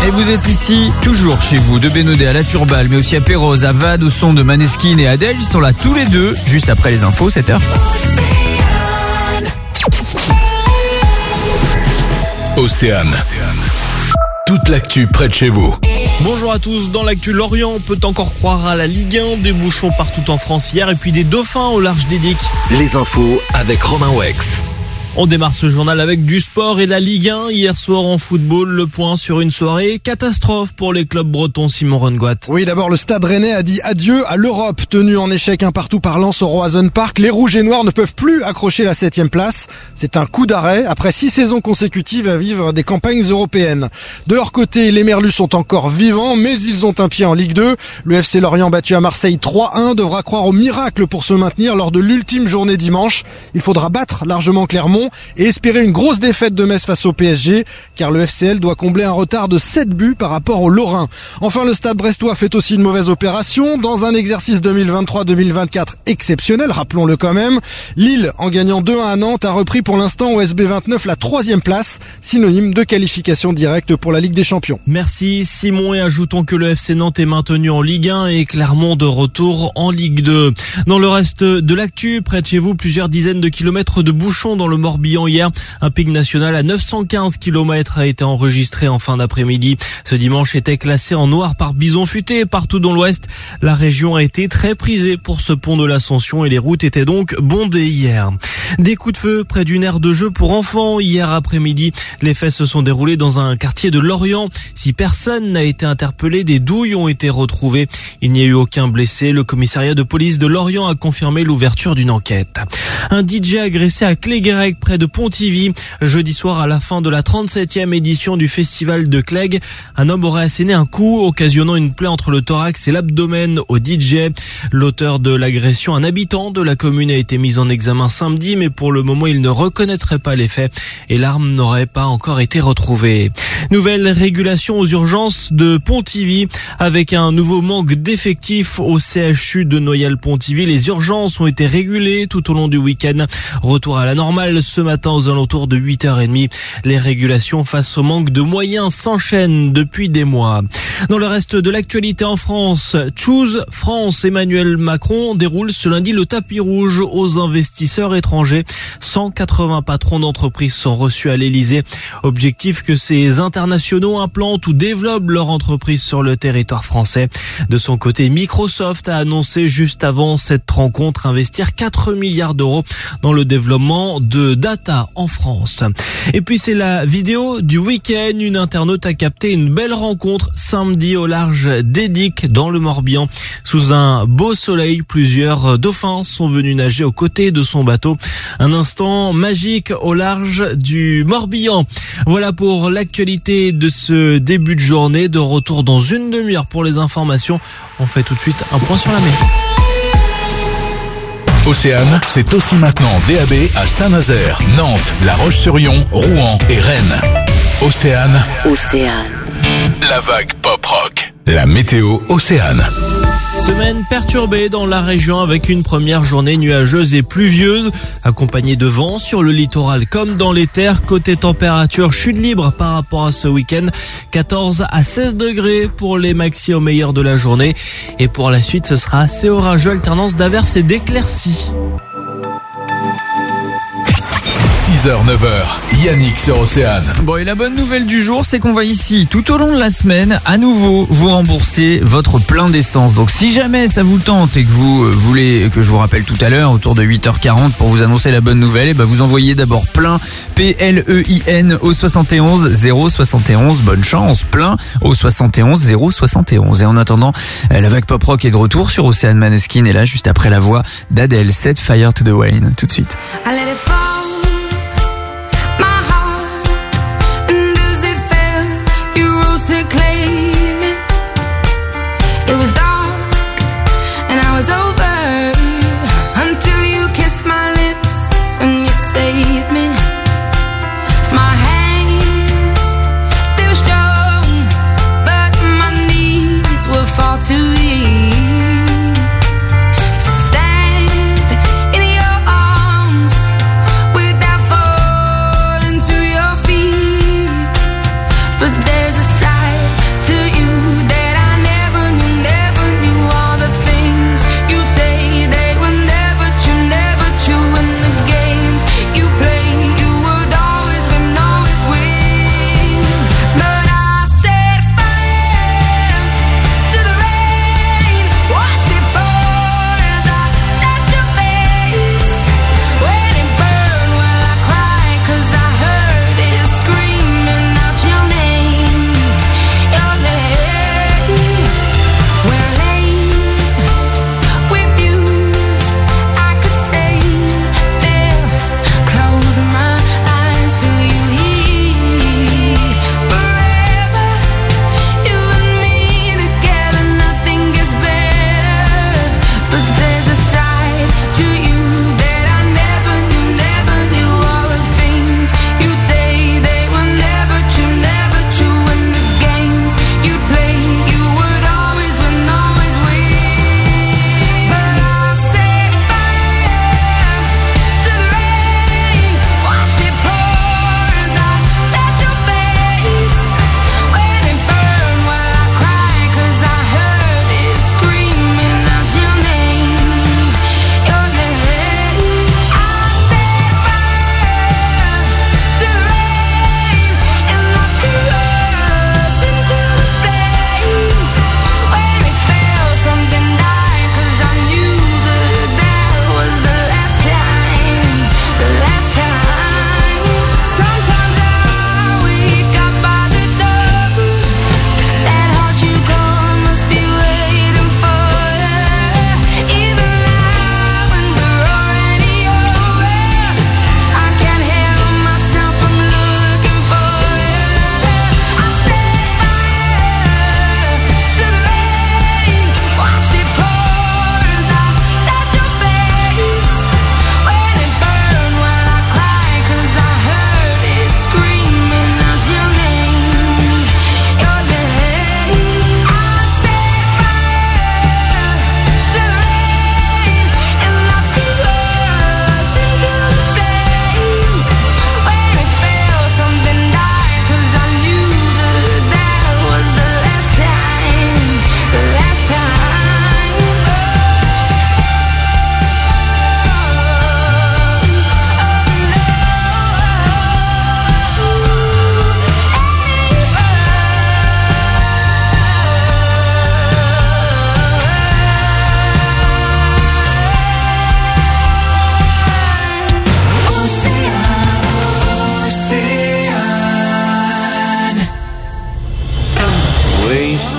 Et vous êtes ici, toujours chez vous, de Bénodet à La Turballe, mais aussi à Pérouse, à Vade, au son de Maneskin et Adèle. Ils sont là tous les deux, juste après les infos, 7h. Océane. Toute l'actu près de chez vous. Bonjour à tous, dans l'actu, Lorient peut encore croire à la Ligue 1, des bouchons partout en France hier et puis des dauphins au large des Diques. Les infos avec Romain Wex. On démarre ce journal avec du sport et la Ligue 1. Hier soir en football, le point sur une soirée catastrophe pour les clubs bretons. Simon Rengoat. Oui, d'abord le Stade Rennais a dit adieu à l'Europe. Tenu en échec un partout par Lens au Roazhon Park, les Rouges et Noirs ne peuvent plus accrocher la 7e place. C'est un coup d'arrêt après 6 saisons consécutives à vivre des campagnes européennes. De leur côté, les Merlus sont encore vivants, mais ils ont un pied en Ligue 2. Le FC Lorient, battu à Marseille 3-1, devra croire au miracle pour se maintenir lors de l'ultime journée dimanche. Il faudra battre largement Clermont et espérer une grosse défaite de Metz face au PSG, car le FCL doit combler un retard de 7 buts par rapport aux Lorrains. Enfin, le Stade brestois fait aussi une mauvaise opération dans un exercice 2023-2024 exceptionnel, rappelons-le quand même. Lille, en gagnant 2-1 à Nantes, a repris pour l'instant au SB29 la 3e place, synonyme de qualification directe pour la Ligue des Champions. Merci Simon, et ajoutons que le FC Nantes est maintenu en Ligue 1 et Clermont de retour en Ligue 2. Dans le reste de l'actu, près de chez vous, plusieurs dizaines de kilomètres de bouchons dans le Morbihan hier. Un pic national à 915 km a été enregistré en fin d'après-midi. Ce dimanche était classé en noir par bison futé. Partout dans l'ouest, la région a été très prisée pour ce pont de l'Ascension et les routes étaient donc bondées hier. Des coups de feu près d'une aire de jeu pour enfants hier après-midi. Les faits se sont déroulés dans un quartier de Lorient. Si personne n'a été interpellé, des douilles ont été retrouvées. Il n'y a eu aucun blessé. Le commissariat de police de Lorient a confirmé l'ouverture d'une enquête. Un DJ agressé à Cléguérec près de Pontivy. Jeudi soir, à la fin de la 37e édition du festival de Clegg, un homme aurait asséné un coup, occasionnant une plaie entre le thorax et l'abdomen au DJ. L'auteur de l'agression, un habitant de la commune, a été mis en examen samedi, mais pour le moment, il ne reconnaîtrait pas les faits et l'arme n'aurait pas encore été retrouvée. Nouvelle régulation aux urgences de Pontivy avec un nouveau manque d'effectifs au CHU de Noyal-Pontivy. Les urgences ont été régulées tout au long du week-end. Retour à la normale ce matin aux alentours de 8h30. Les régulations face au manque de moyens s'enchaînent depuis des mois. Dans le reste de l'actualité en France, Choose France, Emmanuel Macron déroule ce lundi le tapis rouge aux investisseurs étrangers. 180 patrons d'entreprises sont reçus à l'Elysée. Objectif que ces internationaux implantent ou développent leur entreprise sur le territoire français. De son côté, Microsoft a annoncé juste avant cette rencontre investir 4 milliards d'euros dans le développement de data en France. Et puis c'est la vidéo du week-end. Une internaute a capté une belle rencontre samedi au large des Diques dans le Morbihan. Sous un beau soleil, plusieurs dauphins sont venus nager aux côtés de son bateau. Un instant magique au large du Morbihan. Voilà pour l'actualité de ce début de journée. De retour dans une demi-heure pour les informations. On fait tout de suite un point sur la mer. Océane, c'est aussi maintenant DAB à Saint-Nazaire, Nantes, La Roche-sur-Yon, Rouen et Rennes. Océane. La vague pop-rock. La météo Océane. Semaine perturbée dans la région avec une première journée nuageuse et pluvieuse, accompagnée de vent sur le littoral comme dans les terres. Côté température, chute libre par rapport à ce week-end. 14 à 16 degrés pour les maxi au meilleur de la journée. Et pour la suite, ce sera assez orageux, alternance d'averses et d'éclaircies. 6h, 9h, Yannick sur Océane. Bon, et la bonne nouvelle du jour, c'est qu'on va ici, tout au long de la semaine, à nouveau, vous rembourser votre plein d'essence. Donc, si jamais ça vous tente et que vous voulez que je vous rappelle tout à l'heure, autour de 8h40, pour vous annoncer la bonne nouvelle, et ben, vous envoyez d'abord plein, P-L-E-I-N, au 71 071. Bonne chance, plein, au 71 071. Et en attendant, la vague pop rock est de retour sur Océane. Maneskin est là, juste après la voix d'Adèle. Set Fire to the Rain, tout de suite. It was dark and I was over until you kissed my lips and you saved me. My hands, they were strong, but my knees were far too weak to stand in your arms without falling to your feet. But there's a side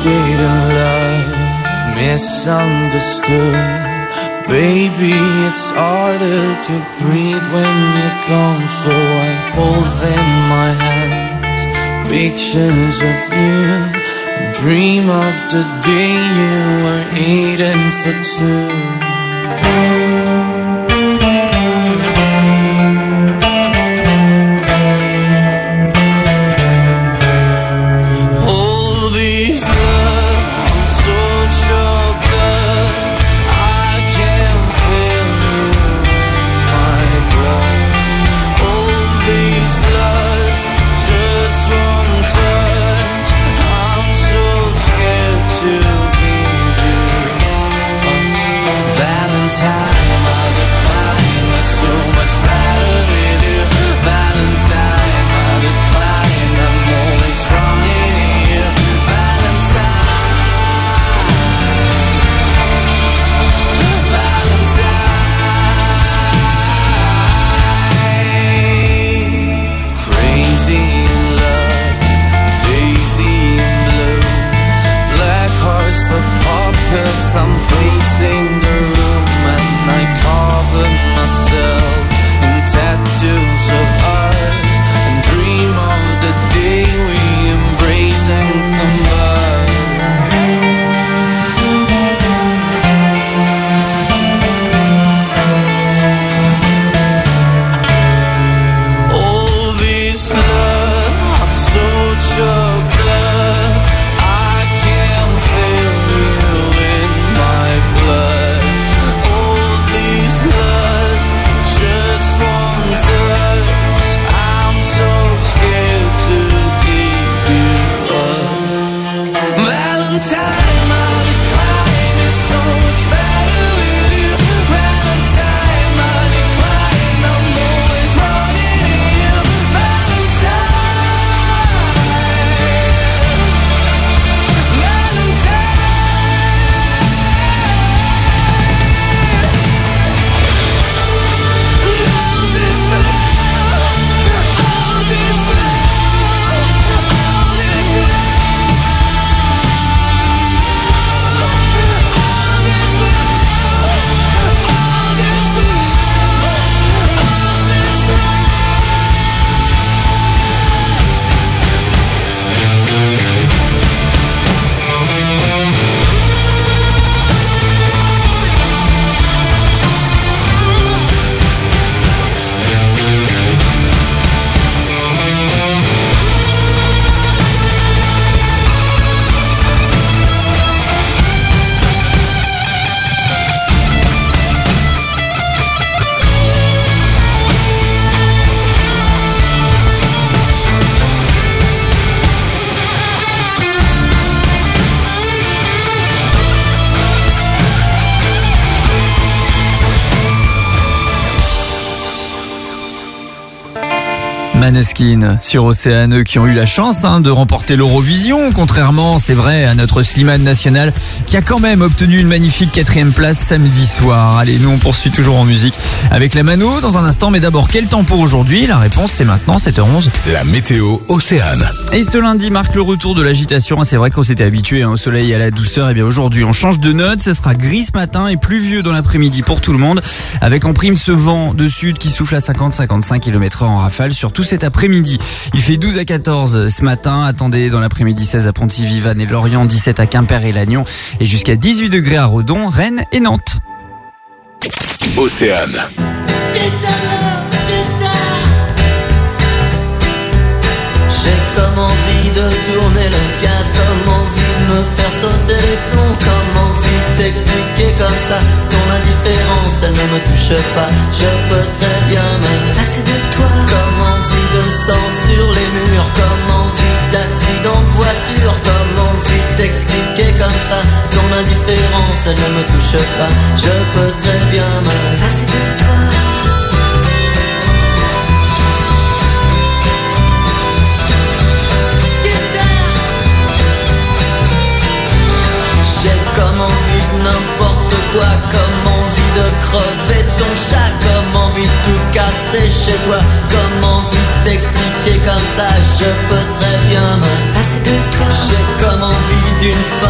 stayed in love, misunderstood. Baby, it's harder to breathe when you're gone, so I hold in my hands pictures of you, and dream of the day you were eating for two. I'm pacing the room and I cover myself in tattoos of ours and dream of the day we embrace and combine. All this love, I'm so choked up, I can't feel you in my blood. All this lust, just one touch, I'm so scared to give you up. Valentine, my decline is so much better with you. Valentine, my decline, I'm always running to you. Maneskin sur Océane, eux qui ont eu la chance de remporter l'Eurovision, contrairement, c'est vrai, à notre Slimane national qui a quand même obtenu une magnifique 4e place samedi soir. Allez, nous on poursuit toujours en musique avec la Mano dans un instant, mais d'abord, quel temps pour aujourd'hui? La réponse c'est maintenant, 7h11. La météo Océane. Et ce lundi marque le retour de l'agitation. C'est vrai qu'on s'était habitué au soleil et à la douceur. Et bien aujourd'hui on change de note, ce sera gris ce matin et pluvieux dans l'après-midi pour tout le monde, avec en prime ce vent de sud qui souffle à 50-55 km/h en rafale, surtout cet après-midi. Il fait 12 à 14 ce matin. Attendez dans l'après-midi 16 à Pontivy, Vannes et Lorient, 17 à Quimper et Lannion et jusqu'à 18 degrés à Redon, Rennes et Nantes. Océane. J'ai comme envie de tourner le gaz, comme envie de me faire sauter les plombs, comme envie de t'expliquer comme ça ton indifférence, elle ne me touche pas. Je peux très bien me passer de toi. Comme envie de sang sur les murs, comme envie d'accident de voiture, comme envie de t'expliquer comme ça ton indifférence, elle ne me touche pas. Je peux très bien me passer de toi. J'ai comme envie de n'importe quoi, comme envie de crever ton chat, comme envie de tout casser chez toi, comme envie de t'expliquer comme ça, je peux très bien me passer de toi. J'ai comme envie d'une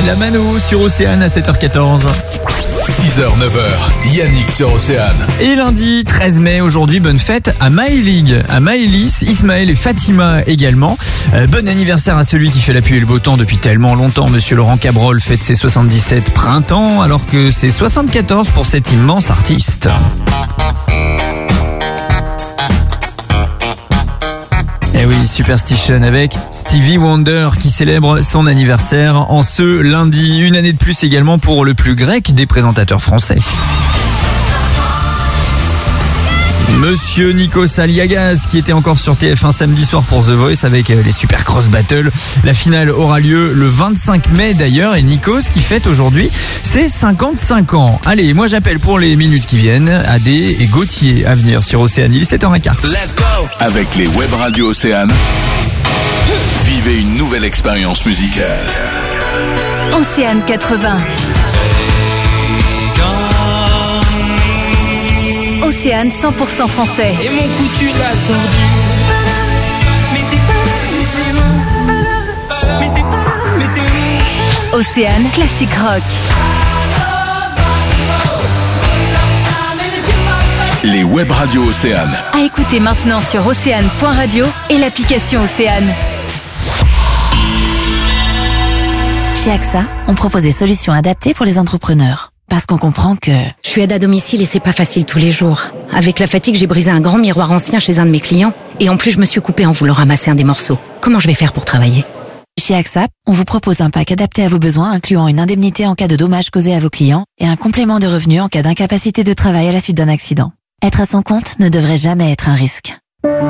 La Mano sur Océane à 7h14. 6h, 9h, Yannick sur Océane. Et lundi 13 mai, aujourd'hui, bonne fête à Maëlig, à Maëlys, Ismaël et Fatima également. Bon anniversaire à celui qui fait la pluie et le beau temps depuis tellement longtemps. Monsieur Laurent Cabrol fête ses 77 printemps, alors que c'est 74 pour cet immense artiste. Eh oui, Superstition avec Stevie Wonder qui célèbre son anniversaire en ce lundi. Une année de plus également pour le plus grec des présentateurs français. Monsieur Nikos Aliagas qui était encore sur TF1 samedi soir pour The Voice avec les Super Cross Battle. La finale aura lieu le 25 mai d'ailleurs et Nikos qui fête aujourd'hui ses 55 ans. Allez, moi j'appelle pour les minutes qui viennent Adé et Gauthier à venir sur Océane. Il est 7h15. Let's go. Avec les web radios Océane, vivez une nouvelle expérience musicale. Océane 80. Océane 100% français. Et mon cou tu l'as tordu. Océane classique rock. Les web radios Océane. À écouter maintenant sur océane.radio et l'application Océane. Chez AXA, on propose des solutions adaptées pour les entrepreneurs. Parce qu'on comprend que... Je suis aide à domicile et c'est pas facile tous les jours. Avec la fatigue, j'ai brisé un grand miroir ancien chez un de mes clients. Et en plus, je me suis coupée en voulant ramasser un des morceaux. Comment je vais faire pour travailler ? Chez AXA, on vous propose un pack adapté à vos besoins, incluant une indemnité en cas de dommages causés à vos clients et un complément de revenu en cas d'incapacité de travail à la suite d'un accident. Être à son compte ne devrait jamais être un risque.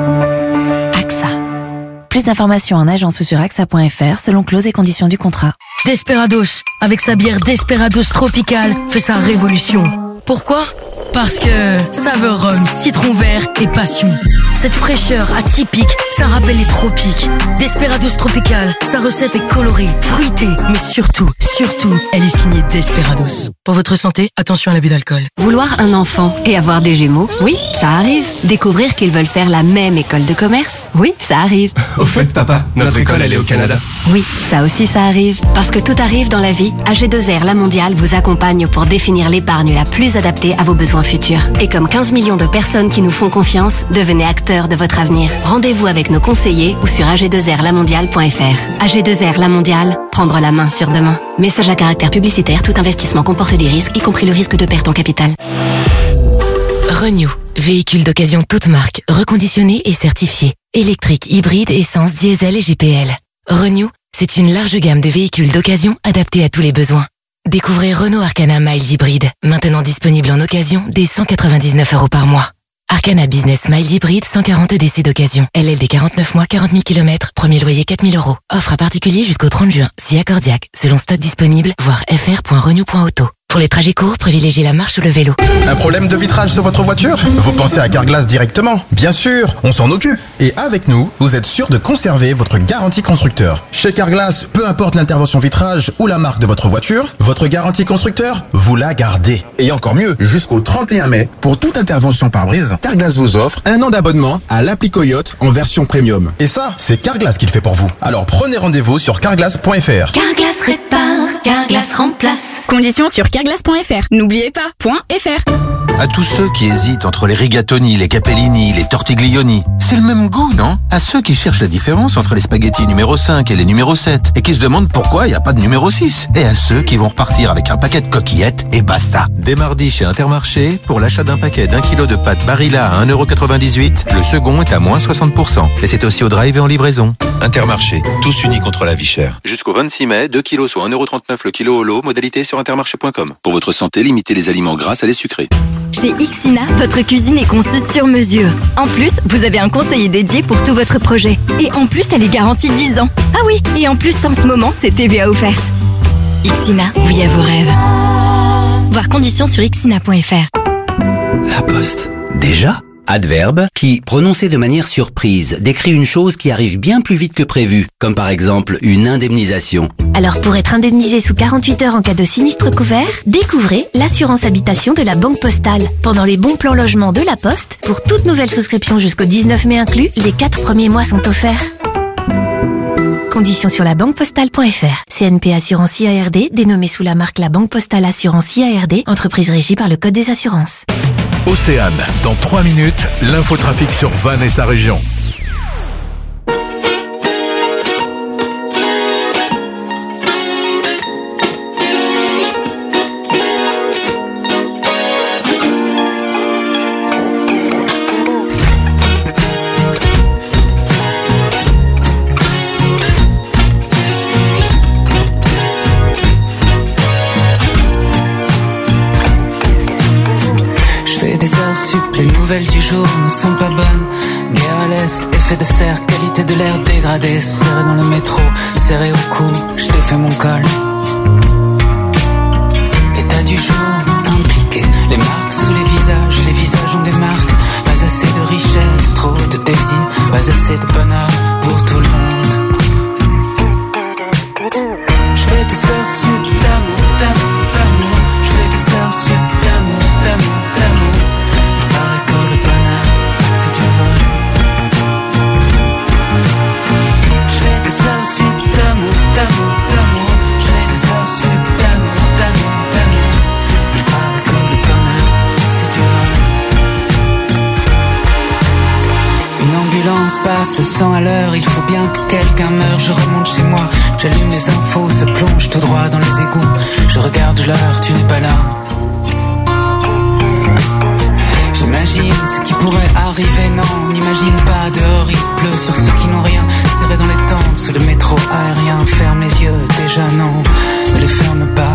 AXA. Plus d'informations en agence ou sur AXA.fr selon clauses et conditions du contrat. Desperados, avec sa bière Desperados Tropical, fait sa révolution. Pourquoi ? Parce que saveur rhum, citron vert et passion. Cette fraîcheur atypique, ça rappelle les tropiques. Desperados Tropical, sa recette est colorée, fruitée, mais surtout, elle est signée Desperados. Pour votre santé, attention à l'abus d'alcool. Vouloir un enfant et avoir des jumeaux, oui, ça arrive. Découvrir qu'ils veulent faire la même école de commerce, oui, ça arrive. Au fait, papa, notre école, elle est au Canada. Oui, ça aussi, ça arrive. Parce que tout arrive dans la vie, AG2R La Mondiale vous accompagne pour définir l'épargne la plus adaptée à vos besoins futurs. Et comme 15 millions de personnes qui nous font confiance, devenez acteurs de votre avenir. Rendez-vous avec nos conseillers ou sur ag2rlamondiale.fr. AG2R La Mondiale, prendre la main sur demain. Message à caractère publicitaire, tout investissement comporte des risques, y compris le risque de perte en capital. Renew, véhicule d'occasion toute marque, reconditionné et certifié. Électrique, hybride, essence, diesel et GPL. Renew, c'est une large gamme de véhicules d'occasion adaptés à tous les besoins. Découvrez Renault Arcana Mild Hybride, maintenant disponible en occasion dès 199 € par mois. Arcana Business Mild Hybride, 140 DC d'occasion. LLD 49 mois, 40 000 km, premier loyer 4 000 €. Offre à particulier jusqu'au 30 juin, si accordiaque, selon stock disponible, voir fr.renew.auto. Pour les trajets courts, privilégiez la marche ou le vélo. Un problème de vitrage sur votre voiture ? Vous pensez à Carglass directement ? Bien sûr, on s'en occupe. Et avec nous, vous êtes sûr de conserver votre garantie constructeur. Chez Carglass, peu importe l'intervention vitrage ou la marque de votre voiture, votre garantie constructeur, vous la gardez. Et encore mieux, jusqu'au 31 mai, pour toute intervention pare-brise, Carglass vous offre 1 an d'abonnement à l'appli Coyote en version premium. Et ça, c'est Carglass qui le fait pour vous. Alors prenez rendez-vous sur carglass.fr. Carglass répare, Carglass remplace. Conditions sur carglass.fr. N'oubliez pas, .fr. À tous ceux qui hésitent entre les rigatoni, les capellini, les tortiglioni, c'est le même goût, non ? À ceux qui cherchent la différence entre les spaghettis numéro 5 et les numéro 7 et qui se demandent pourquoi il n'y a pas de numéro 6. Et à ceux qui vont repartir avec un paquet de coquillettes et basta. Dès mardi chez Intermarché, pour l'achat d'un paquet d'1 kg de pâtes Barilla à 1,98 €, le second est à moins 60%. Et c'est aussi au drive et en livraison. Intermarché, tous unis contre la vie chère. Jusqu'au 26 mai, 2 kilos soit 1,39 € le kilo au lot, modalité sur intermarché.com. Pour votre santé, limitez les aliments gras à les sucrés. Chez Ixina, votre cuisine est conçue sur mesure. En plus, vous avez un conseiller dédié pour tout votre projet. Et en plus, elle est garantie 10 ans. Ah oui, et en plus, en ce moment, c'est TVA offerte. Ixina, oui à vos rêves. Voir conditions sur ixina.fr. La Poste. Déjà ? Adverbe qui, prononcé de manière surprise, décrit une chose qui arrive bien plus vite que prévu, comme par exemple une indemnisation. Alors pour être indemnisé sous 48 heures en cas de sinistre couvert, découvrez l'assurance habitation de la Banque Postale. Pendant les bons plans logement de la Poste, pour toute nouvelle souscription jusqu'au 19 mai inclus, les 4 premiers mois sont offerts. Conditions sur labanquepostale.fr. CNP Assurance IARD, dénommée sous la marque La Banque Postale Assurance IARD, entreprise régie par le Code des assurances. Océane, dans 3 minutes, l'infotrafic sur Vannes et sa région. Les nouvelles du jour ne sont pas bonnes. Guerre à l'est, effet de serre, qualité de l'air dégradée. Serré dans le métro, serré au cou, je défais mon col. État du jour, impliqué. Les marques sous les visages ont des marques. Pas assez de richesse, trop de désir. Pas assez de bonheur pour tout le monde. Je fais des heures sup d'amour, d'amour, d'amour. Je fais des heures sup d'amour, d'amour, d'amour. Passe 100 à l'heure, il faut bien que quelqu'un meure. Je remonte chez moi, j'allume les infos, se plonge tout droit dans les égouts. Je regarde l'heure, tu n'es pas là. J'imagine ce qui pourrait arriver, non, n'imagine pas. Dehors il pleut sur ceux qui n'ont rien. Serré dans les tentes, sous le métro aérien. Ferme les yeux, déjà non, ne les ferme pas.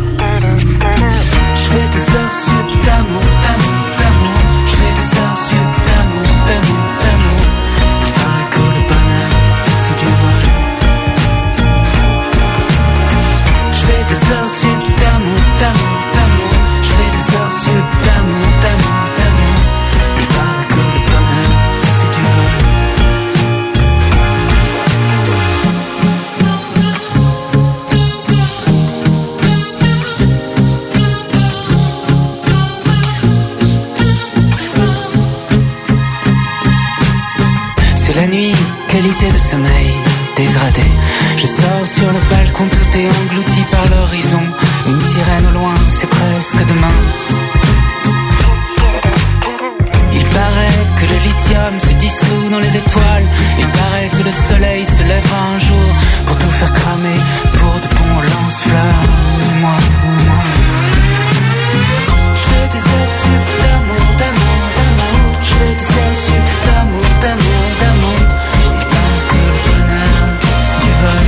Je fais des heures sup d'amour, d'amour, d'amour. Je fais des heures sup d'amour, d'amour, d'amour. Il paraît que le bonheur, c'est du vol. Je fais des heures sup d'amour, d'amour, d'amour. Je fais des heures sup d'amour, d'amour, d'amour. Il paraît que le bonheur, c'est du vol. La nuit, qualité de sommeil dégradée. Je sors sur le balcon, tout est englouti par l'horizon. Une sirène au loin, c'est presque demain. Il paraît que le lithium se dissout dans les étoiles. Il paraît que le soleil se lèvera un jour pour tout faire cramer, pour de bons lance-flammes. Moi. Je fais des heures sup d'amour, d'amour, d'amour. Je fais des heures sup d'amour, d'amour, d'amour. Il paraît que le bonheur, c'est du vol.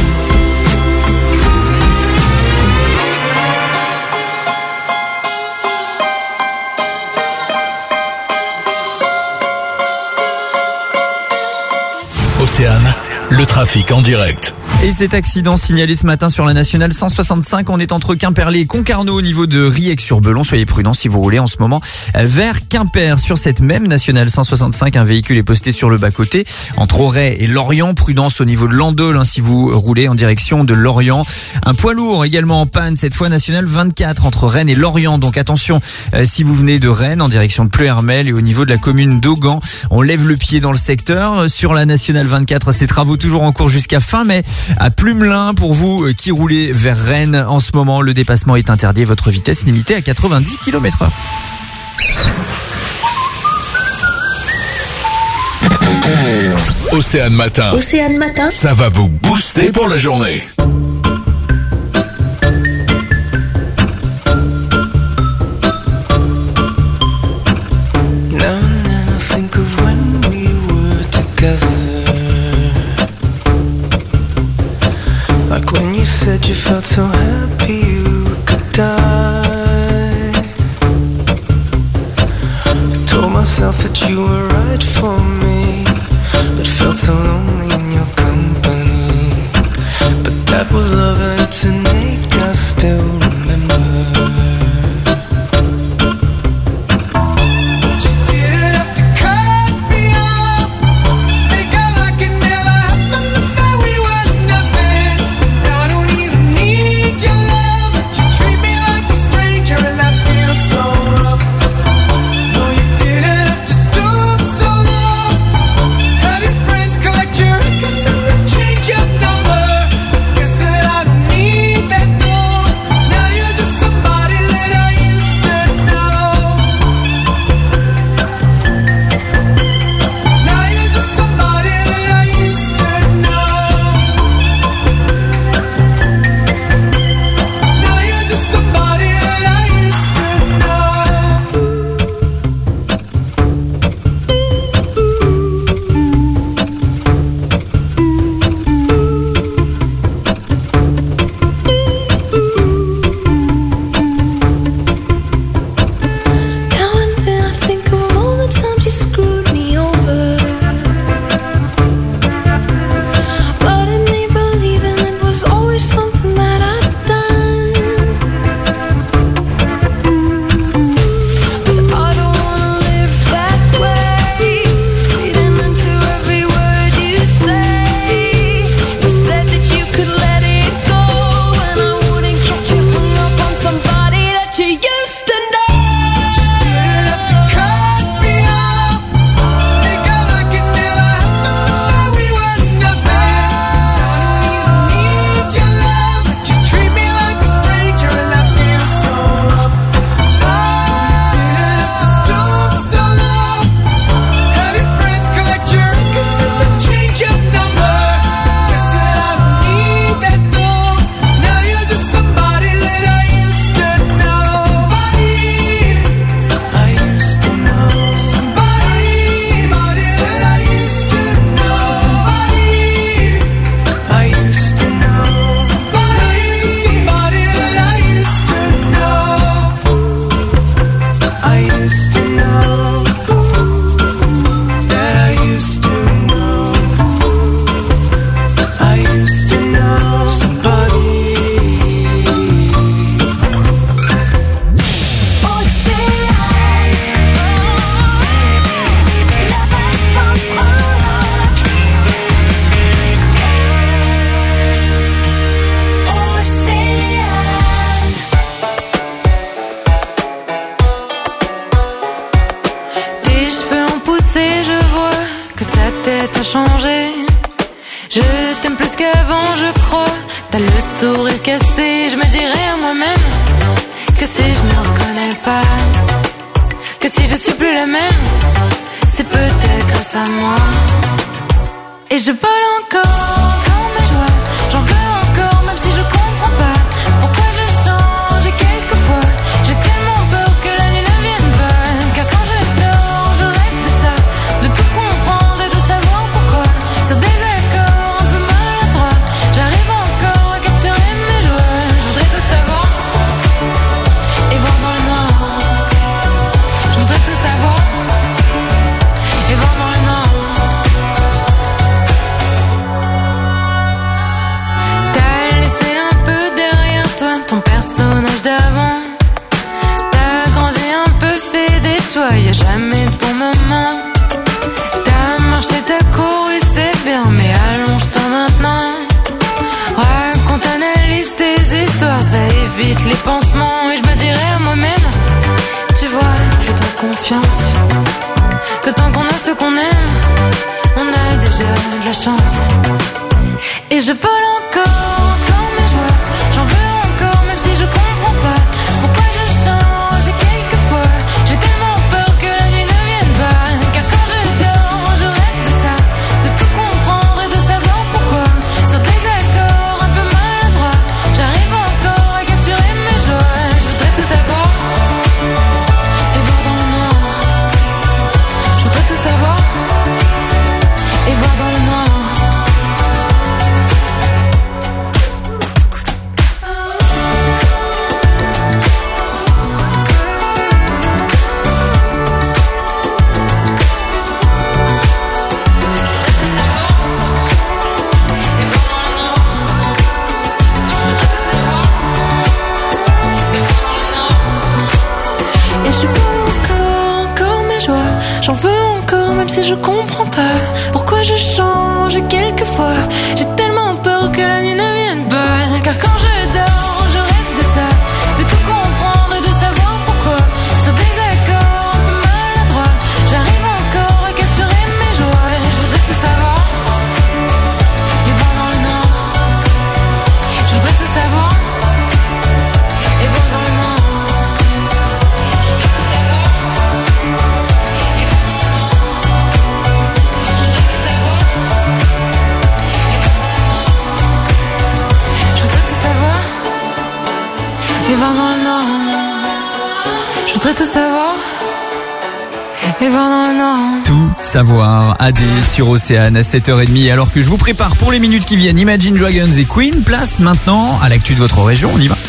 Océane, le trafic en direct. Et cet accident signalé ce matin sur la nationale 165, on est entre Quimperlé et Concarneau au niveau de Riec-sur-Belon. Soyez prudents si vous roulez en ce moment vers Quimper. Sur cette même nationale 165, un véhicule est posté sur le bas-côté entre Auray et Lorient. Prudence au niveau de Landol si vous roulez en direction de Lorient. Un poids lourd également en panne, cette fois nationale 24 entre Rennes et Lorient. Donc attention si vous venez de Rennes en direction de Pleuhermel et au niveau de la commune d'Augan. On lève le pied dans le secteur. Sur la nationale 24, ces travaux toujours en cours jusqu'à fin mai. À Plumelin, pour vous qui roulez vers Rennes en ce moment, le dépassement est interdit. Votre vitesse est limitée à 90 km/h. Océane Matin. Océane Matin. Ça va vous booster pour la journée. Now and then I think of when we were together. Like when you said you felt so happy you could die. I told myself that you were right for me, but felt so lonely in your company. But that was love and it's an ache I still remember. Change your number. tête a changé. Je t'aime plus qu'avant, je crois. T'as le sourire cassé. Je me dirais à moi-même que si je me reconnais pas, que si je suis plus la même, c'est peut-être grâce à moi. Et je vole encore mes joies. J'en veux encore, même si je comprends pas pourquoi je change. Et quelquefois, j'ai tellement peur que la nuit ne vienne pas. Car quand je dors, je rêve de ça, de tout comprendre et de savoir pourquoi. Sur des accords un peu maladroits, j'arrive encore à capturer mes joies. Je voudrais tout savoir et voir dans le noir. Je voudrais tout savoir et voir dans le noir. T'as laissé un peu derrière toi ton personnage d'avant. T'as grandi un peu, fait des choix, y'a jamais de bon moment. T'as marché, t'as couru, c'est bien, mais allonge-toi maintenant. Raconte, analyse tes histoires, ça évite les pansements. Et je me dirais à moi-même, tu vois, fais-toi confiance, que tant qu'on a ce qu'on aime, on a déjà de la chance. Et je vole encore mes joies. J'en veux encore, même si je comprends pas pourquoi je change. Et quelquefois, j'ai tellement peur que la nuit ne vienne pas. Car quand je dors, je rêve de ça, de tout comprendre et de savoir pourquoi. Sur des accords un peu maladroits, j'arrive encore à capturer mes joies. Je voudrais tout savoir et voir dans le noir. Je voudrais tout savoir et voir dans le noir. Et je veux encore mes joies. J'en veux encore, même si je comprends pas pourquoi je change. Et quelquefois, j'ai tellement peur que la nuit ne vienne pas. Car quand je dors, je rêve de ça, de tout comprendre et de savoir pourquoi. Sur des accords un peu maladroits, j'arrive encore à capturer mes joies. Je voudrais tout savoir et voir dans le noir. Je voudrais tout savoir et voir dans le noir. Je voudrais tout savoir et voir dans le noir. Je voudrais tout savoir et voir dans le noir. Tout savoir, AD sur Océane à 7h30. Alors que je vous prépare pour les minutes qui viennent Imagine Dragons et Queen, place maintenant à l'actu de votre région, on y va.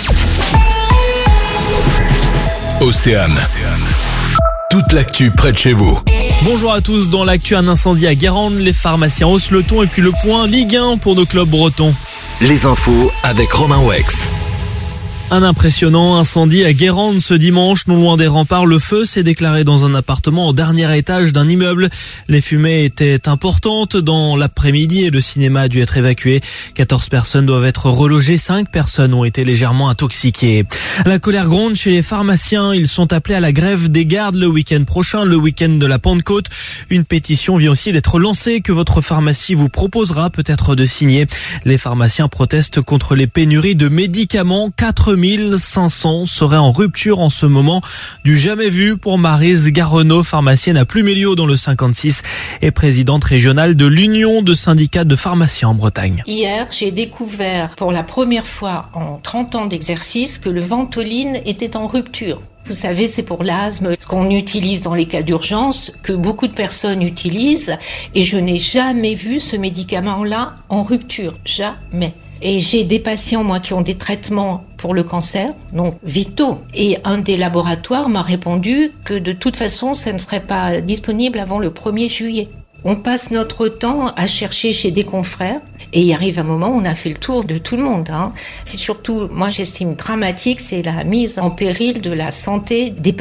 Océane. Toute l'actu près de chez vous. Bonjour à tous, dans l'actu, un incendie à Guérande, les pharmaciens haussent le ton et puis le point Ligue 1 pour nos clubs bretons. Les infos avec Romain Wex. Un impressionnant incendie à Guérande ce dimanche, non loin des remparts. Le feu s'est déclaré dans un appartement au dernier étage d'un immeuble. Les fumées étaient importantes dans l'après-midi et le cinéma a dû être évacué. 14 personnes doivent être relogées, 5 personnes ont été légèrement intoxiquées. La colère gronde chez les pharmaciens. Ils sont appelés à la grève des gardes le week-end prochain, le week-end de la Pentecôte. Une pétition vient aussi d'être lancée que votre pharmacie vous proposera peut-être de signer. Les pharmaciens protestent contre les pénuries de médicaments. 4500 seraient en rupture en ce moment. Du jamais vu pour Maryse Garrenaud, pharmacienne à Pluméliau dans le 56 et présidente régionale de l'Union de syndicats de pharmaciens en Bretagne. Hier, j'ai découvert pour la première fois en 30 ans d'exercice que le Ventoline était en rupture. Vous savez, c'est pour l'asthme, ce qu'on utilise dans les cas d'urgence, que beaucoup de personnes utilisent, et je n'ai jamais vu ce médicament-là en rupture, jamais. Et j'ai des patients, moi, qui ont des traitements pour le cancer, donc vitaux. Et un des laboratoires m'a répondu que de toute façon, ça ne serait pas disponible avant le 1er juillet. On passe notre temps à chercher chez des confrères et il arrive un moment où on a fait le tour de tout le monde. C'est surtout, moi j'estime dramatique, c'est la mise en péril de la santé des patients.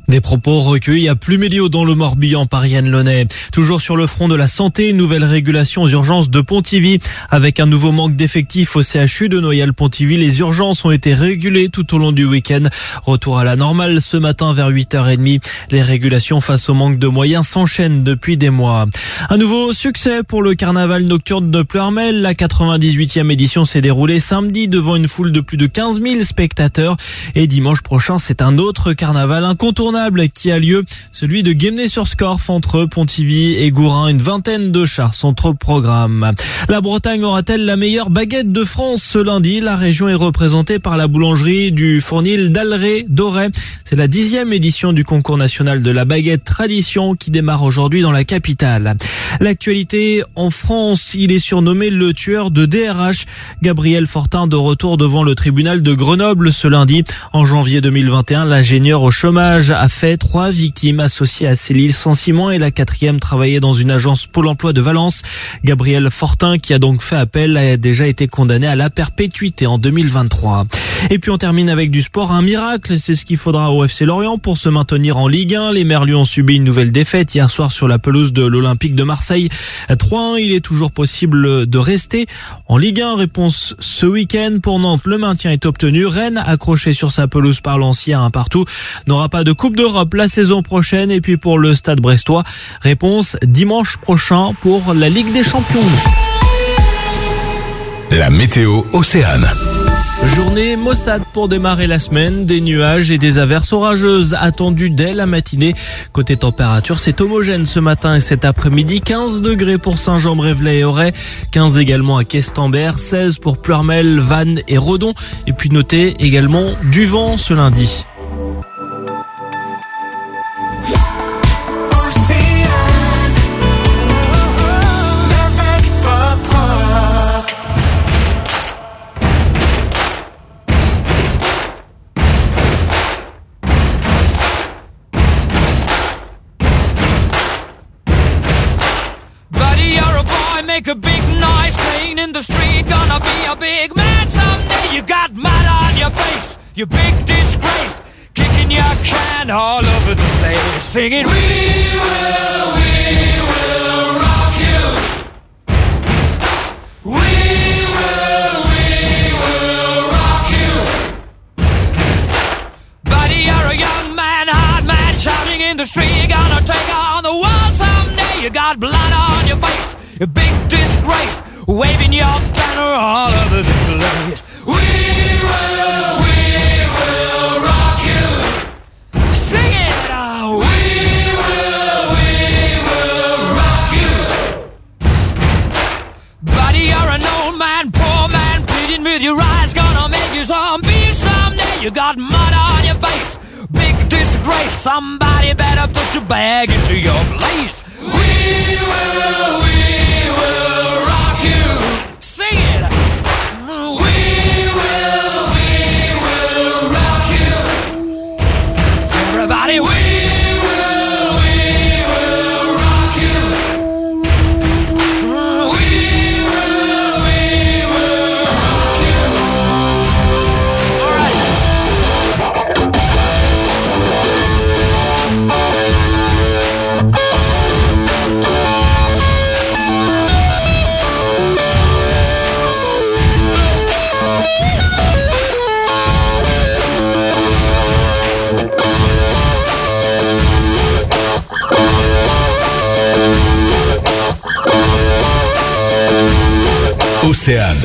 Des propos recueillis à Pluméliau dans le Morbihan par Yann Launay. Toujours sur le front de la santé, une nouvelle régulation aux urgences de Pontivy. Avec un nouveau manque d'effectifs au CHU de Noyal-Pontivy, les urgences ont été régulées tout au long du week-end. Retour à la normale ce matin vers 8h30. Les régulations face au manque de moyens s'enchaînent depuis des mois. Un nouveau succès pour le carnaval nocturne de Pleurmel. La 98e édition s'est déroulée samedi devant une foule de plus de 15 000 spectateurs. Et dimanche prochain, c'est un autre carnaval incontournable qui a lieu, celui de Guémené-sur-Scorff entre Pontivy et Gourin. Une vingtaine de chars sont au programme. La Bretagne aura-t-elle la meilleure baguette de France ce lundi? La région est représentée par la boulangerie du Fournil d'Alré-d'Auray. C'est la 10e édition du concours national de la baguette tradition qui démarre aujourd'hui dans la capitale. L'actualité en France, il est surnommé le tueur de DRH. Gabriel Fortin de retour devant le tribunal de Grenoble ce lundi. En janvier 2021, l'ingénieur au chômage a fait 3 victimes associées à ces licenciements et la 4e travaillait dans une agence Pôle emploi de Valence. Gabriel Fortin, qui a donc fait appel, a déjà été condamné à la perpétuité en 2023. Et puis on termine avec du sport, un miracle, c'est ce qu'il faudra au FC Lorient pour se maintenir en Ligue 1. Les Merlus ont subi une nouvelle défaite hier soir sur la pelouse de l'Olympique de Marseille. 3-1, il est toujours possible de rester en Ligue 1. Réponse ce week-end pour Nantes, le maintien est obtenu. Rennes, accroché sur sa pelouse par Lancy à 1-1, n'aura pas de Coupe d'Europe la saison prochaine. Et puis pour le Stade brestois, réponse dimanche prochain pour la Ligue des Champions. La météo Océane. Journée maussade pour démarrer la semaine, des nuages et des averses orageuses attendues dès la matinée. Côté température, c'est homogène ce matin et cet après-midi. 15 degrés pour Saint-Jean-Brévelay et Auray, 15 également à Questembert, 16 pour Pleurmel, Vannes et Redon. Et puis notez également du vent ce lundi. Make a big noise playing in the street, gonna be a big man someday. You got mud on your face, you big disgrace, kicking your can all over the place, singing we will rock you. We will rock you. Buddy, you're a young man, hard man, shouting in the street, you're gonna take on the world someday. You got blood on your face, a big disgrace, waving your banner all over the place. We will rock you. Sing it out. We will rock you. Buddy, you're an old man, poor man, pleading with your eyes, gonna make you zombie someday. You got mud on your face, big disgrace. Somebody better put your bag into your place. We will rock you. Sing it. We will rock you. Everybody, we will rock you. We will rock you. All right. Océane.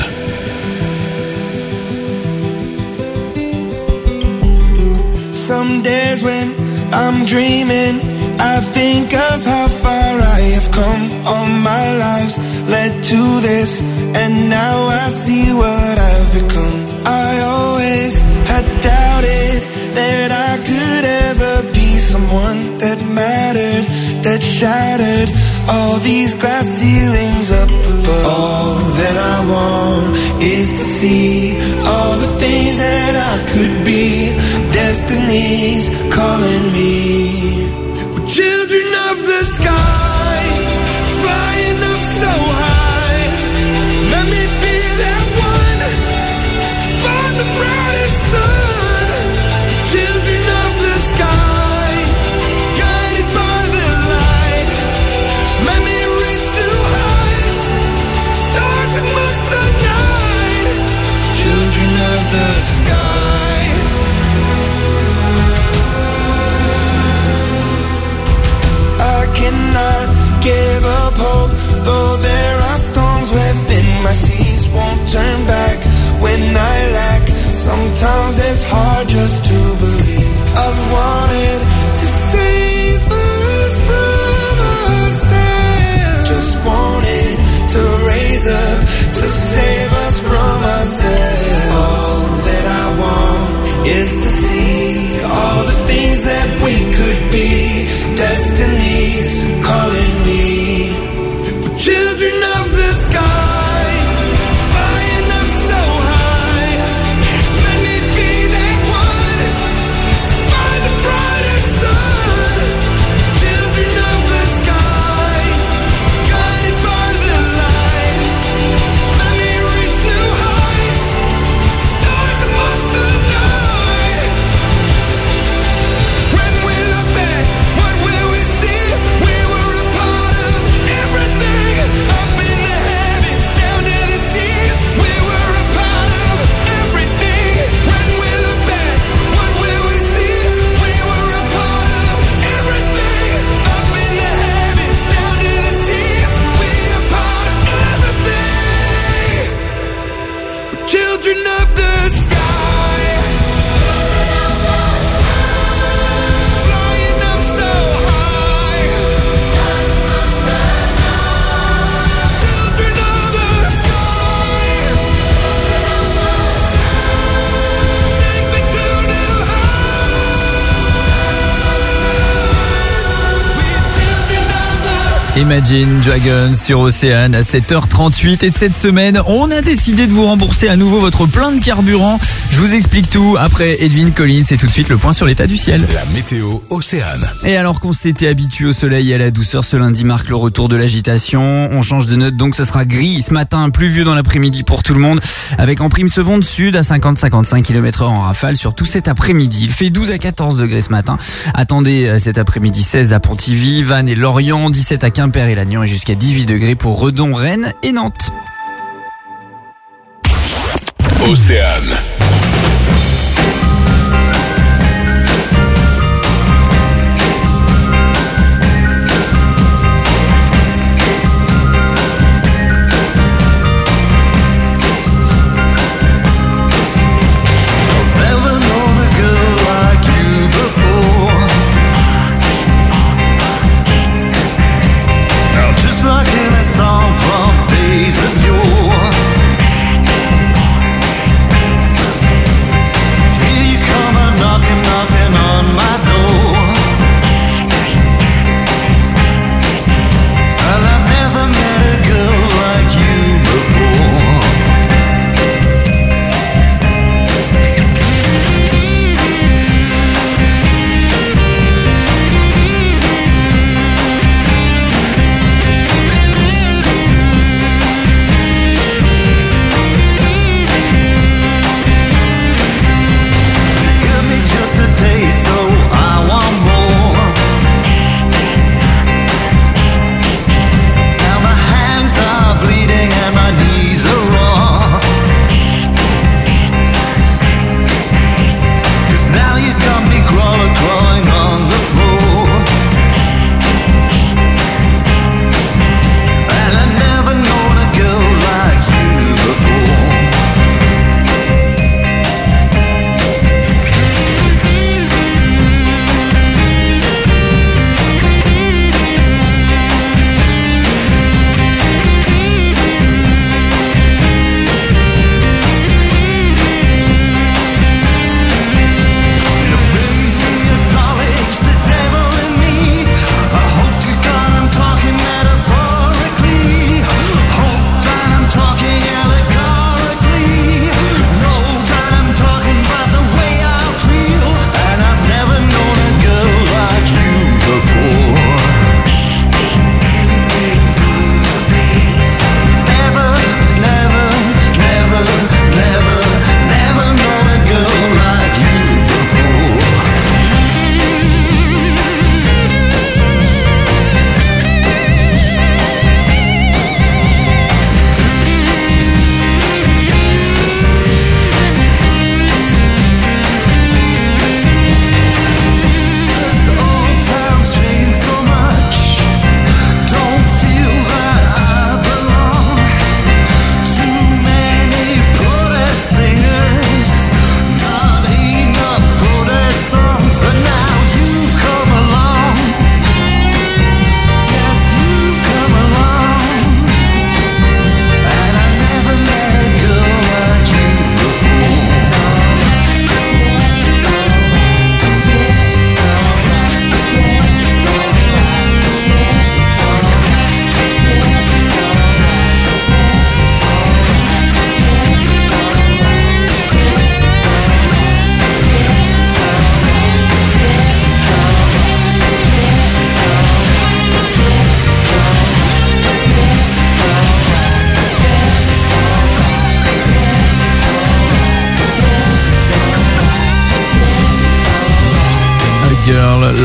Some days when I'm dreaming, I think of how far I have come. All my lives led to this, and now I see what I've become. I always had doubted that I could ever be someone that mattered, that shattered all these glass ceilings up above. All that I want is to see all the things that I could be. Destiny's calling me. We're children of the sky, flying up so high. Let me be that one to find the brightest sun. Children of the sky, Sometimes it's hard just to believe. I've wanted to save us from ourselves. Just wanted to raise up to save us from ourselves. All that I want is to see all the things that we could be. Destiny's calling me. We're children of the sky, flying up so high. Let me be that one to find the brighter sun. Children of the sky, guided by the light. Let me reach new heights, stars amongst the night. When we look back, what will we see? We were a part of everything, up in the heavens, down to the seas. We were a part of everything. When we look back, what will we see? We were a part of everything, up in the heavens, down to the seas. We are part of everything. We're children of the sky, flying up so high. Children of the sky, take me to new heights. We're children of the Imagine Dragons sur Océane à 7h38 et cette semaine, on a décidé de vous rembourser à nouveau votre plein de carburant. Je vous explique tout après Edwin Collins et tout de suite le point sur l'état du ciel. La météo Océane. Et alors qu'on s'était habitué au soleil et à la douceur, ce lundi marque le retour de l'agitation. On change de note, donc ce sera gris ce matin, pluvieux dans l'après-midi pour tout le monde, avec en prime ce vent de sud à 50-55 km/h en rafale, surtout cet après-midi. Il fait 12 à 14 degrés ce matin. Attendez cet après-midi 16 à Pontivy, Vannes et Lorient, 17 à Quimper et Lannion et jusqu'à 18 degrés pour Redon, Rennes et Nantes. Océane. Never known a girl like you before. Now just like in a song from days of yore.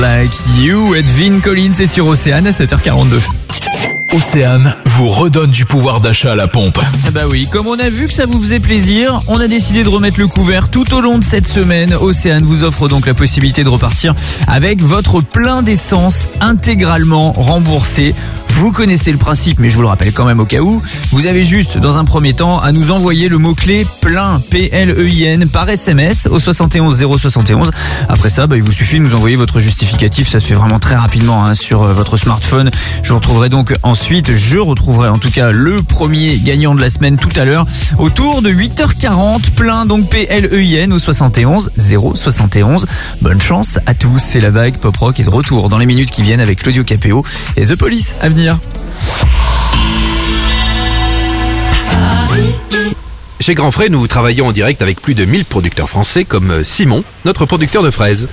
Like You, Edwin Collins, c'est sur Océane à 7h42. Océane vous redonne du pouvoir d'achat à la pompe. Bah oui, comme on a vu que ça vous faisait plaisir, on a décidé de remettre le couvert tout au long de cette semaine. Océane vous offre donc la possibilité de repartir avec votre plein d'essence intégralement remboursé. Vous connaissez le principe, mais je vous le rappelle quand même au cas où. Vous avez juste, dans un premier temps, à nous envoyer le mot-clé plein, P-L-E-I-N, par SMS au 71 071. Après ça, il vous suffit de nous envoyer votre justificatif. Ça se fait vraiment très rapidement sur votre smartphone. Je retrouverai en tout cas le premier gagnant de la semaine tout à l'heure autour de 8h40. Plein, donc P-L-E-I-N au 71 071. Bonne chance à tous. C'est la vague Pop Rock est de retour dans les minutes qui viennent avec Claudio Capéo et The Police à venir. Chez Grand Frais, nous travaillons en direct avec plus de 1000 producteurs français comme Simon, notre producteur de fraises.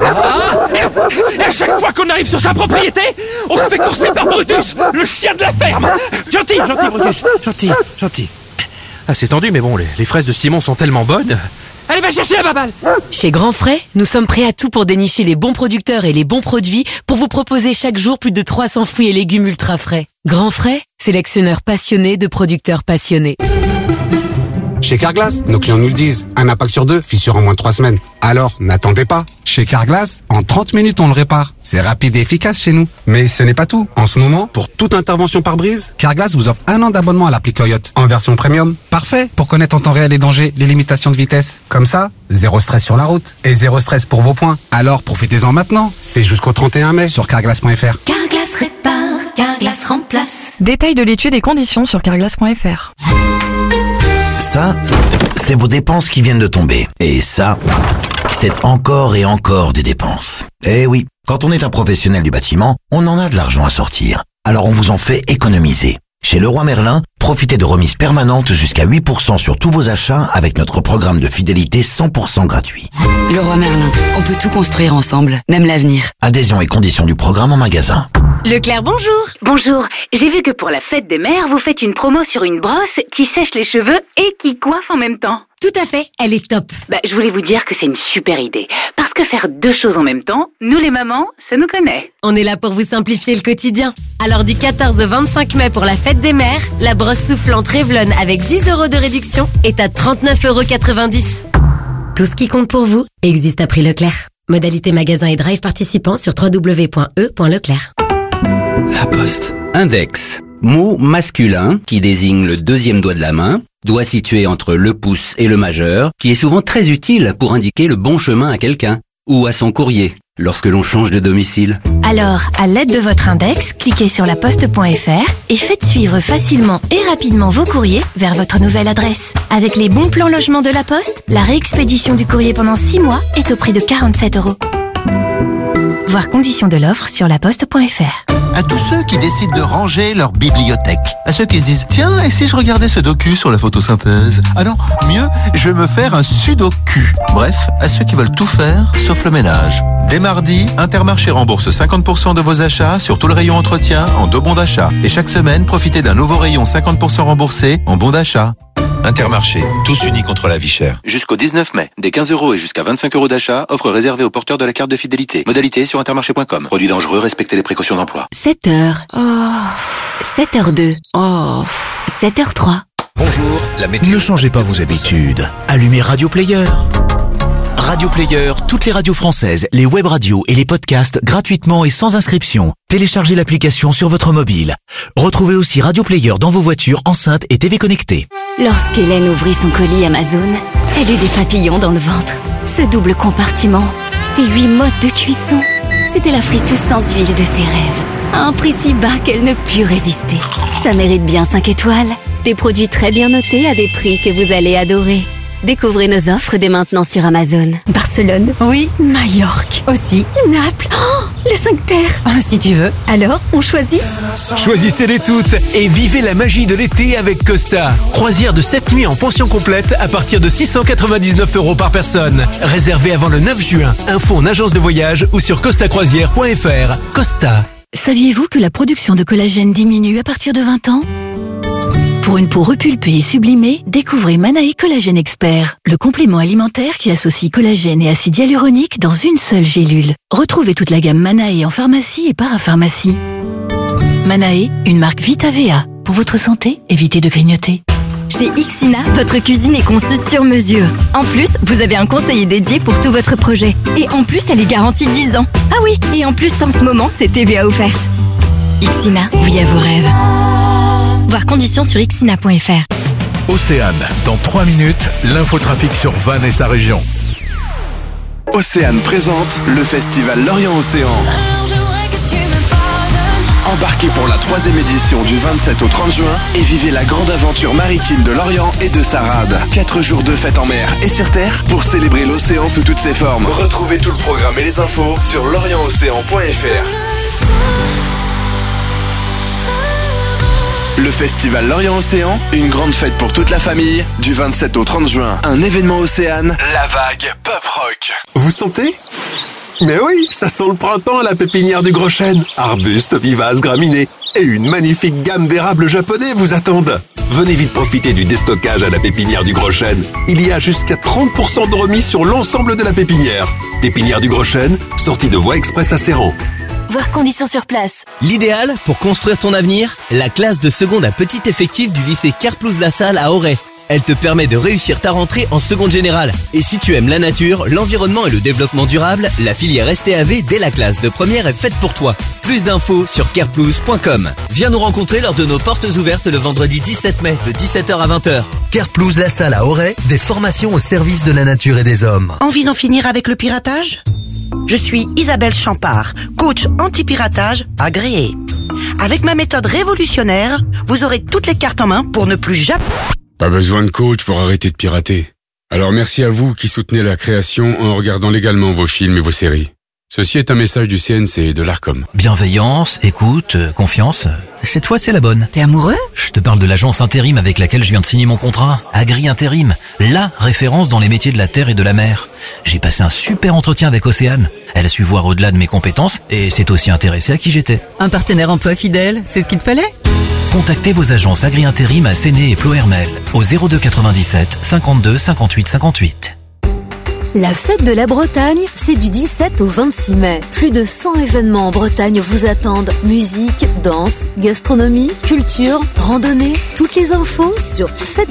Et à chaque fois qu'on arrive sur sa propriété, on se fait courser par Brutus, le chien de la ferme. Gentil, Brutus, gentil. Ah, c'est tendu, mais bon, les fraises de Simon sont tellement bonnes. Allez, va chercher la baballe. Chez Grand Frais, nous sommes prêts à tout pour dénicher les bons producteurs et les bons produits pour vous proposer chaque jour plus de 300 fruits et légumes ultra frais. Grand Frais, sélectionneur passionné de producteurs passionnés. Chez Carglass, nos clients nous le disent, un impact sur 2, fissure en moins de 3 semaines. Alors, n'attendez pas. Chez Carglass, en 30 minutes, on le répare. C'est rapide et efficace chez nous. Mais ce n'est pas tout. En ce moment, pour toute intervention pare-brise, Carglass vous offre 1 an d'abonnement à l'appli Coyote, en version premium. Parfait pour connaître en temps réel les dangers, les limitations de vitesse. Comme ça, zéro stress sur la route. Et zéro stress pour vos points. Alors, profitez-en maintenant. C'est jusqu'au 31 mai sur carglass.fr. Carglass répare, Carglass remplace. Détail de l'étude et conditions sur carglass.fr. Ça, c'est vos dépenses qui viennent de tomber. Et ça, c'est encore et encore des dépenses. Eh oui, quand on est un professionnel du bâtiment, on en a de l'argent à sortir. Alors on vous en fait économiser. Chez Leroy Merlin, profitez de remises permanentes jusqu'à 8% sur tous vos achats avec notre programme de fidélité 100% gratuit. Leroy Merlin, on peut tout construire ensemble, même l'avenir. Adhésion et conditions du programme en magasin. Leclerc, bonjour. Bonjour, j'ai vu que pour la fête des mères, vous faites une promo sur une brosse qui sèche les cheveux et qui coiffe en même temps. Tout à fait, elle est top. Je voulais vous dire que c'est une super idée. Parce que faire 2 choses en même temps, nous les mamans, ça nous connaît. On est là pour vous simplifier le quotidien. Alors du 14 au 25 mai pour la fête des mères, la brosse soufflante Revlon avec 10 € de réduction est à 39,90 €. Tout ce qui compte pour vous existe à prix Leclerc. Modalité magasin et drive participant sur www.e.leclerc. La Poste. Index. Mot masculin qui désigne le deuxième doigt de la main, doigt situé entre le pouce et le majeur, qui est souvent très utile pour indiquer le bon chemin à quelqu'un ou à son courrier lorsque l'on change de domicile. Alors, à l'aide de votre index, cliquez sur laposte.fr et faites suivre facilement et rapidement vos courriers vers votre nouvelle adresse. Avec les bons plans logement de la Poste, la réexpédition du courrier pendant 6 mois est au prix de 47 €. Voir conditions de l'offre sur laposte.fr. À tous ceux qui décident de ranger leur bibliothèque. À ceux qui se disent, tiens, et si je regardais ce docu sur la photosynthèse? Ah non, mieux, je vais me faire un sudoku. Bref, à ceux qui veulent tout faire, sauf le ménage. Dès mardi, Intermarché rembourse 50% de vos achats sur tout le rayon entretien en 2 bons d'achat. Et chaque semaine, profitez d'un nouveau rayon 50% remboursé en bons d'achat. Intermarché, tous unis contre la vie chère. Jusqu'au 19 mai, des 15 € et jusqu'à 25 € d'achat, offre réservée aux porteurs de la carte de fidélité. Modalité sur intermarché.com. Produit dangereux, respectez les précautions d'emploi. 7h. Oh. 7h02. Oh. 7h03. Bonjour, la météo. Ne changez pas vos habitudes. Allumez Radio Player. Radio Player, toutes les radios françaises, les web radios et les podcasts gratuitement et sans inscription. Téléchargez l'application sur votre mobile. Retrouvez aussi Radio Player dans vos voitures, enceintes et TV connectées. Lorsqu'Hélène ouvrit son colis Amazon, elle eut des papillons dans le ventre. Ce double compartiment, ces 8 modes de cuisson, c'était la friteuse sans huile de ses rêves. À un prix si bas qu'elle ne put résister. Ça mérite bien 5 étoiles. Des produits très bien notés à des prix que vous allez adorer. Découvrez nos offres dès maintenant sur Amazon. Barcelone. Oui. Majorque. Aussi. Naples. Oh, les 5 terres. Si tu veux. Alors, on choisit? Choisissez-les toutes et vivez la magie de l'été avec Costa. Croisière de 7 nuits en pension complète à partir de 699 € par personne. Réservé avant le 9 juin. Info en agence de voyage ou sur costacroisière.fr. Costa. Saviez-vous que la production de collagène diminue à partir de 20 ans ? Pour Pour une peau repulpée et sublimée, découvrez Manae Collagène Expert, le complément alimentaire qui associe collagène et acide hyaluronique dans une seule gélule. Retrouvez toute la gamme Manae en pharmacie et parapharmacie. Manae, une marque Vitavea. Pour votre santé, évitez de grignoter. Chez Ixina, votre cuisine est conçue sur mesure. En plus, vous avez un conseiller dédié pour tout votre projet. Et en plus, elle est garantie 10 ans. Ah oui, et en plus, en ce moment, c'est TVA offerte. Ixina, oui à vos rêves. Voir conditions sur ixina.fr. Océane, dans 3 minutes, l'infotrafic sur Vannes et sa région. Océane présente le festival Lorient Océan. Embarquez pour la 3e édition du 27 au 30 juin et vivez la grande aventure maritime de Lorient et de sa rade. 4 jours de fête en mer et sur terre pour célébrer l'océan sous toutes ses formes. Retrouvez tout le programme et les infos sur lorientocéan.fr. Le festival Lorient Océan, une grande fête pour toute la famille, du 27 au 30 juin. Un événement Océane, la vague Pop Rock. Vous sentez ? Mais oui, ça sent le printemps à la pépinière du Gros Chêne. Arbustes, vivaces, graminées et une magnifique gamme d'érables japonais vous attendent. Venez vite profiter du déstockage à la pépinière du Gros Chêne. Il y a jusqu'à 30% de remise sur l'ensemble de la pépinière. Pépinière du Gros Chêne, sortie de voie express à Serran. Voir conditions sur place. L'idéal pour construire ton avenir, la classe de seconde à petit effectif du lycée Carplouse-la-Salle à Auray. Elle te permet de réussir ta rentrée en seconde générale. Et si tu aimes la nature, l'environnement et le développement durable, la filière STAV dès la classe de première est faite pour toi. Plus d'infos sur carplouse.com. Viens nous rencontrer lors de nos portes ouvertes le vendredi 17 mai de 17h à 20h. Carplouse-la-Salle à Auray, des formations au service de la nature et des hommes. Envie d'en finir avec le piratage ? Je suis Isabelle Champard, coach anti-piratage agréée. Avec ma méthode révolutionnaire, vous aurez toutes les cartes en main pour ne plus jamais... Pas besoin de coach pour arrêter de pirater. Alors merci à vous qui soutenez la création en regardant légalement vos films et vos séries. Ceci est un message du CNC et de l'ARCOM. Bienveillance, écoute, confiance. Cette fois, c'est la bonne. T'es amoureux ? Je te parle de l'agence intérim avec laquelle je viens de signer mon contrat. Agri Intérim, la référence dans les métiers de la terre et de la mer. J'ai passé un super entretien avec Océane. Elle a su voir au-delà de mes compétences et s'est aussi intéressée à qui j'étais. Un partenaire emploi fidèle, c'est ce qu'il te fallait ? Contactez vos agences Agri Intérim à Séné et Plohermel au 02 97 52 58 58. La fête de la Bretagne, c'est du 17 au 26 mai. Plus de 100 événements en Bretagne vous attendent. Musique, danse, gastronomie, culture, randonnée. Toutes les infos sur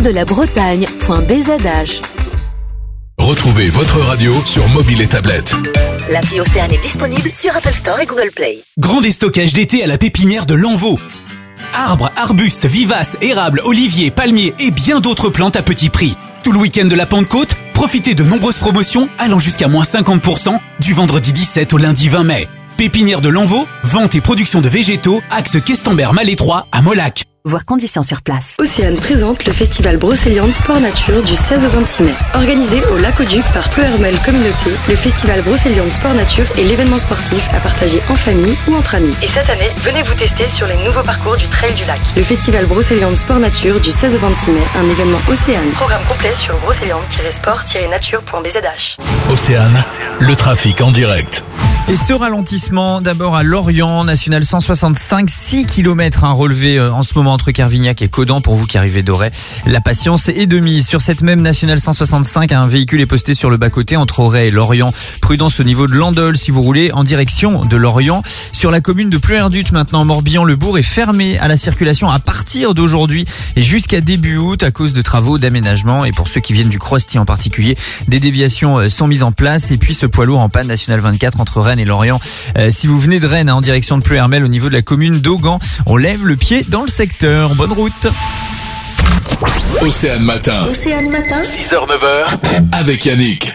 fêtedelabbretagne.bzh. Retrouvez votre radio sur mobile et tablette. L'appli Océane est disponible sur Apple Store et Google Play. Grand déstockage d'été à la pépinière de Lanvaux. Arbres, arbustes, vivaces, érables, oliviers, palmiers et bien d'autres plantes à petit prix. Tout le week-end de la Pentecôte, profitez de nombreuses promotions allant jusqu'à moins 50% du vendredi 17 au lundi 20 mai. Pépinière de Lanvaux, vente et production de végétaux, axe Questembert-Malétroit à Molac. Voir conditions sur place. Océane présente le festival Brocéliande Sport Nature du 16 au 26 mai. Organisé au Lac-au-Duc par Plohermel Communauté, le festival Brocéliande Sport Nature est l'événement sportif à partager en famille ou entre amis. Et cette année, venez vous tester sur les nouveaux parcours du Trail du Lac. Le festival Brocéliande Sport Nature du 16 au 26 mai, un événement Océane. Programme complet sur brocéliande-sport-nature.bzh. Océane, le trafic en direct. Et ce ralentissement, d'abord à Lorient, national 165, 6 km relevé en ce moment entre Carvignac et Caudan pour vous qui arrivez d'Auray. La patience est de mise. Sur cette même nationale 165, un véhicule est posté sur le bas-côté entre Auray et Lorient. Prudence au niveau de Landol si vous roulez en direction de Lorient. Sur la commune de Pleuerdut, maintenant Morbihan-le-Bourg est fermé à la circulation à partir d'aujourd'hui et jusqu'à début août à cause de travaux d'aménagement. Et pour ceux qui viennent du Crosti en particulier, des déviations sont mises en place. Et puis ce poids lourd en panne national 24 entre Rennes et Lorient. Si vous venez de Rennes en direction de Pleuhermel au niveau de la commune d'Augan, on lève le pied dans le secteur. Bonne route. Océane Matin. Océane Matin. 6h-9h avec Yannick.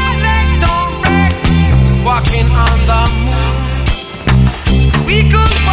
We could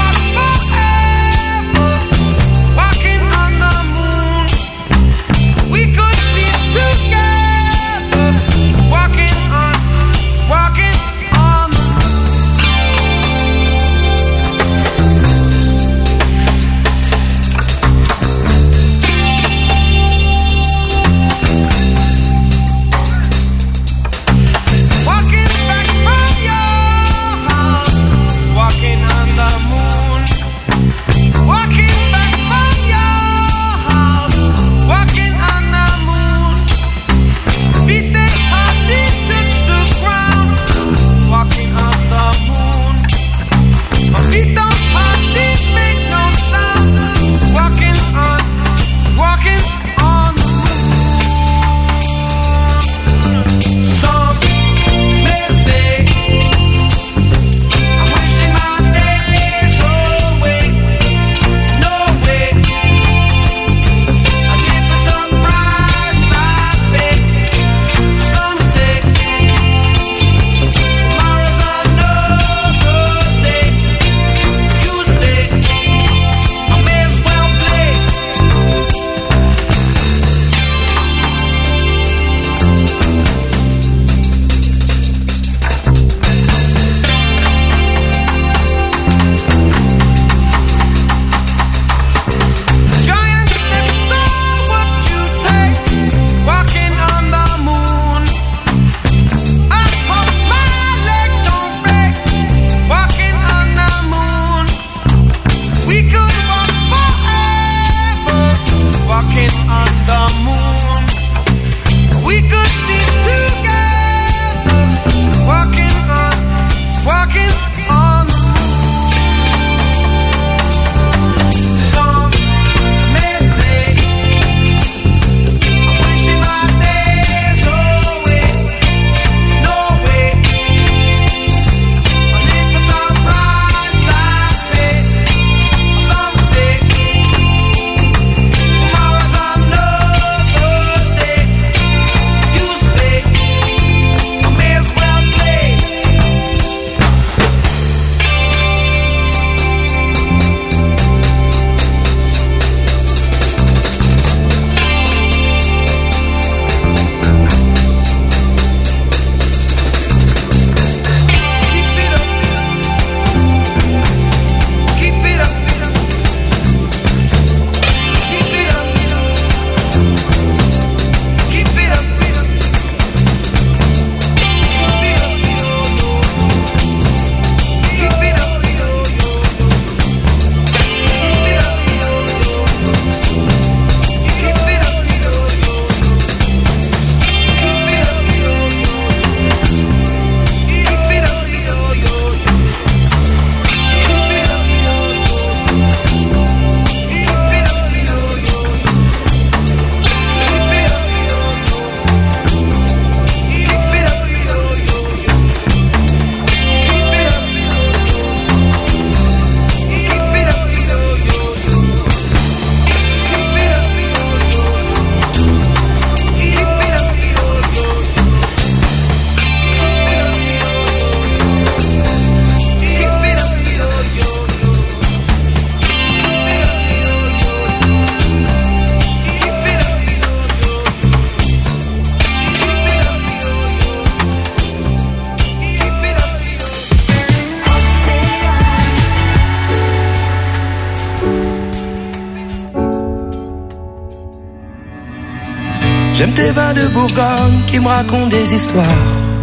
J'aime tes vins de Bourgogne qui me racontent des histoires.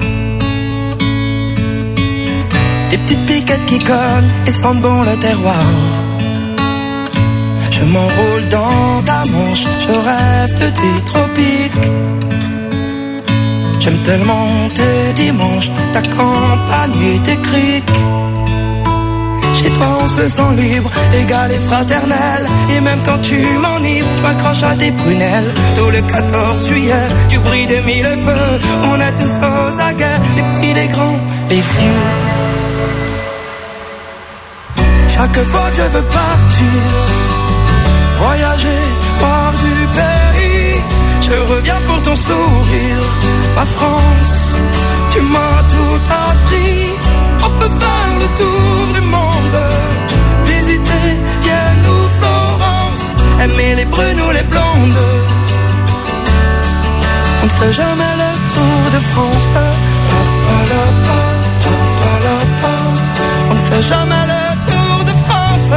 Des petites piquettes qui cognent et sentent bon le terroir. Je m'enroule dans ta manche, je rêve de tes tropiques. J'aime tellement tes dimanches, ta campagne et tes criques. Chez toi on se sent libre, égal et fraternel. Et même quand tu m'enivres, tu m'accroches à tes prunelles. Tout le 14 juillet, du bruit de mille feux, on est tous aux aguets, les petits, les grands, les vieux. Chaque fois que je veux partir, voyager, voir du pays, je reviens pour ton sourire. Ma France, tu m'as tout appris. On peut faire le tour du monde, visiter Vienne ou Florence, aimer les brunes ou les blondes. On ne fait jamais le tour de France. On ne fait jamais le tour de France.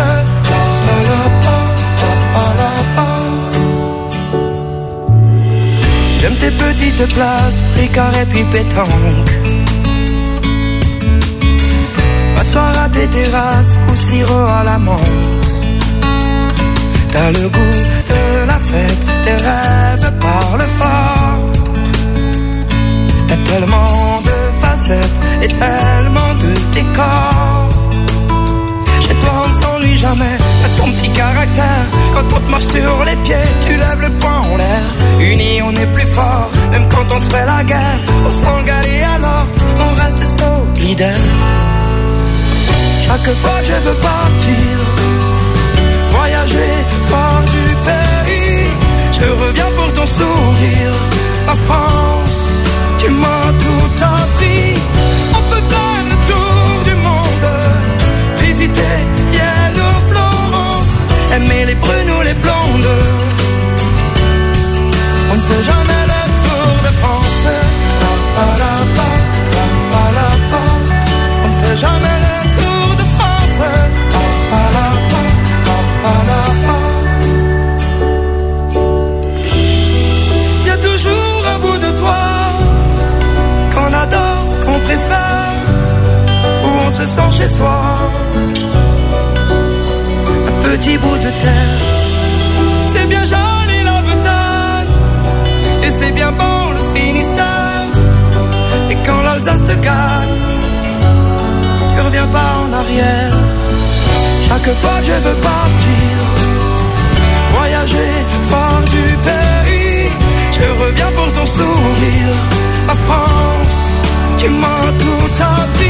J'aime tes petites places, Ricard et puis pétanque. M'asseoir à tes terrasses ou sirop à la menthe. T'as le goût de la fête, tes rêves parlent fort. T'as tellement de facettes et tellement de décors. Chez toi on ne s'ennuie jamais, t'as ton petit caractère. Quand on te marche sur les pieds, tu lèves le poing en l'air. Unis on est plus fort, même quand on se fait la guerre. On s'engage et alors on reste solidaire. Chaque fois que je veux partir, voyager, voir du pays, je reviens pour ton sourire. Ma France, tu m'as tout appris. On peut faire le tour du monde, visiter Vienne ou Florence, aimer les brunes ou les blondes. On ne fait jamais le tour de France. On ne fait jamais le tour de France. Il y a toujours un bout de toi qu'on adore, qu'on préfère, où on se sent chez soi. Un petit bout de terre, c'est bien joli la Bretagne, et c'est bien bon le Finistère. Et quand l'Alsace te gagne, tu reviens pas en arrière. Chaque fois que je veux partir, voyager, voir du pays, je reviens pour ton sourire. Ma France, tu m'as tout appris.